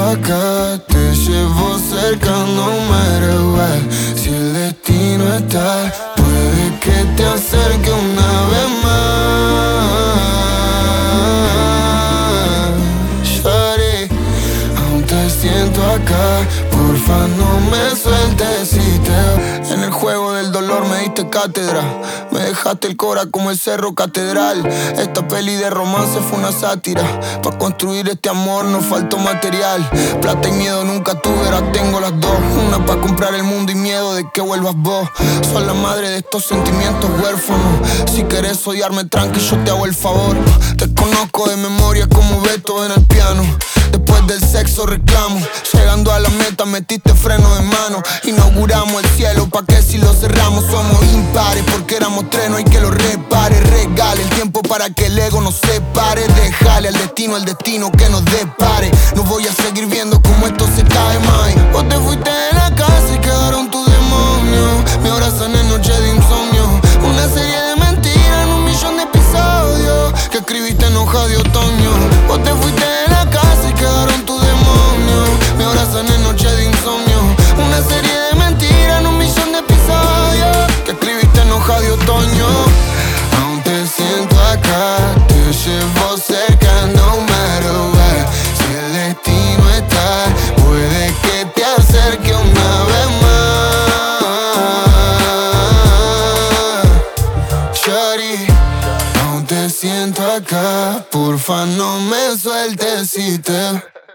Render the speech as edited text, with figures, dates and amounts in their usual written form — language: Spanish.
acá, te llevo cerca, no matter what. Si el destino está, puede que te acerque una vez más. Shawty, aún te siento acá, porfa no me sueltes si te... En el juego del dolor me diste cátedra, me dejaste el cora como el cerro catedral. Esta peli de romance fue una sátira, pa' construir este amor no faltó material. Plata y miedo nunca tuve, ahora tengo las dos. Una pa' comprar el mundo y miedo de que vuelvas vos. Soy la madre de estos sentimientos huérfanos. Si querés odiarme tranqui, yo te hago el favor. Te conozco de memoria como Beto en el piano. Después del sexo reclamo, llegando a la meta metiste freno de mano. Inauguramos el cielo pa' que si lo cerramos somos impares. Porque éramos tres, no hay que lo repare. Regale el tiempo para que el ego nos separe. Déjale al destino el destino que nos depare. No voy a seguir viendo cómo esto se cae, mai. Vos te fuiste de la casa y quedaron tus demonios. Me abrazan en noche de insomnio. Una serie de mentiras en 1.000.000 de episodios que escribiste en hoja de otoño. Vos te fuiste de la casa y quedaron tus demonios. Me abrazan en noche de insomnio. Una serie de mentiras en 1.000.000 de episodios que escribiste en hoja de otoño. Aún te siento acá, te llevo cerca, no matter what. Si el destino está, puede que te acerque una vez más. Shawty, aún te siento acá, porfa no me sueltes si te...